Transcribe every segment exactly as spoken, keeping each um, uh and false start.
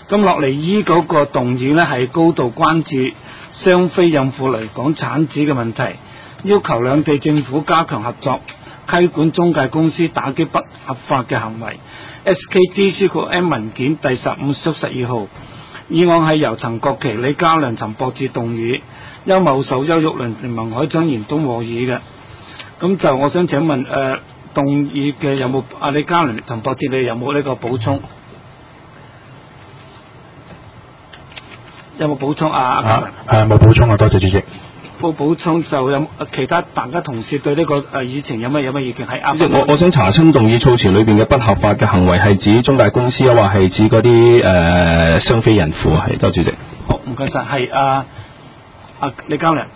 咁落嚟依嗰個動議呢，係高度關注雙非孕婦嚟港產子嘅問題，要求兩地政府加強合作，規管中介公司打擊不合法嘅行為。S K D C 局 M 文件第十五縮十二號，議案係由陳國旗、李家良、陳博志動議，邱茂壽、邱玉麟、林海章、嚴東和議嘅。咁就我想請問誒、呃，動議嘅有冇阿李家良、陳博志，你有冇呢個補充？有冇補充啊？啊誒冇補充啊，多謝主席。 冇補充就有其他大家同事對呢、這個誒、呃、議程有乜有乜意見？係啱。 即係我我想查詢動議措辭裏邊嘅不合法嘅行為係指中介公司啊，或係指嗰啲誒雙非孕婦啊？係，多謝主席。 好，唔該晒。係啊啊李家良。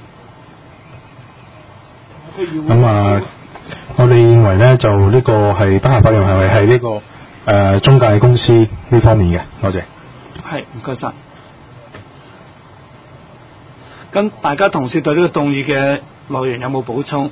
咁啊，我哋認為咧就呢個係不合法嘅行為係呢個誒、呃、中介公司呢方面嘅，多謝。 係，唔該晒。咁大家同事對呢個動議嘅內容有冇補充？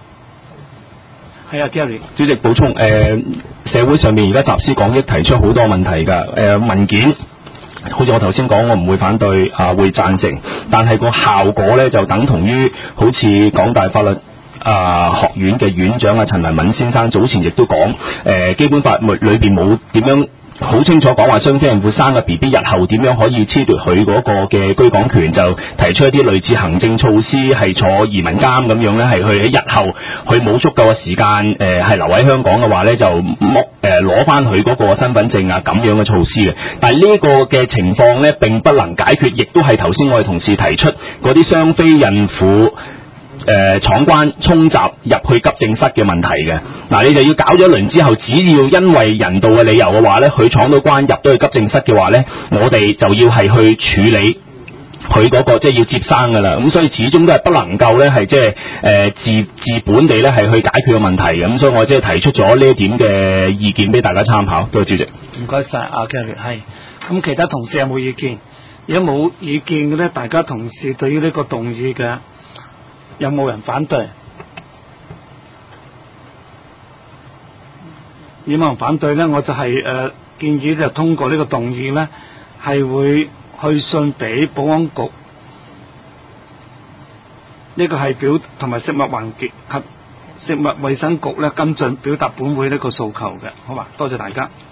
係啊 Gary 主席補充，誒、呃、社會上面而家集思廣益，提出好多問題㗎。誒、呃、文件，好似我頭先講，我唔會反對啊，會贊成，但係個效果咧就等同於好似港大法律啊學院嘅院長啊陳文敏先生早前亦都講，誒、呃、基本法裏邊冇點樣好清楚講話雙非孕婦生嘅 B B 日後點樣可以褫奪佢嗰個嘅居港權，就提出一啲類似行政措施，係坐移民監咁樣咧，係去喺日後佢冇足夠嘅時間誒係留喺香港嘅話咧，就剝誒攞翻佢嗰個身份證啊咁樣嘅措施嘅。但係呢個嘅情況咧並不能解決，亦都係頭先我哋同事提出嗰啲雙非孕婦誒、呃、闖關衝閘入去急症室嘅問題嘅。嗱，你就要搞咗一輪之後，只要因為人道嘅理由嘅話咧，佢闖到關入到去急症室嘅話咧，我哋就要係去處理佢嗰、那個即係、就是、要接生噶啦。咁所以始終都係不能夠咧係即係誒治治本地咧係去解決個問題嘅。咁所以我即係提出咗呢一點嘅意見俾大家參考。多謝主席。 唔該晒阿 Gary。係咁，其他同事有冇意見？如果冇意見嘅咧，大家同事對於呢個動議嘅有冇人反對？有冇人反對咧？我就係、是、誒、呃、建議就通過呢個動議咧，係會去信俾保安局，呢、這個係表同埋食物環境及食物衛生局咧跟進表達本會呢個訴求嘅，好嘛？多謝大家。